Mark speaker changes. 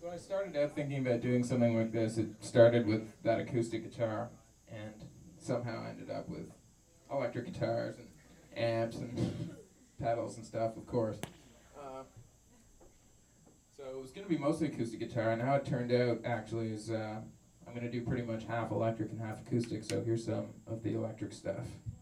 Speaker 1: when I started out thinking about doing something like this, it started with that acoustic guitar, and somehow ended up with electric guitars and amps and pedals and stuff, of course. So it was going to be mostly acoustic guitar, and how it turned out actually is I'm going to do pretty much half electric and half acoustic, so here's some of the electric stuff.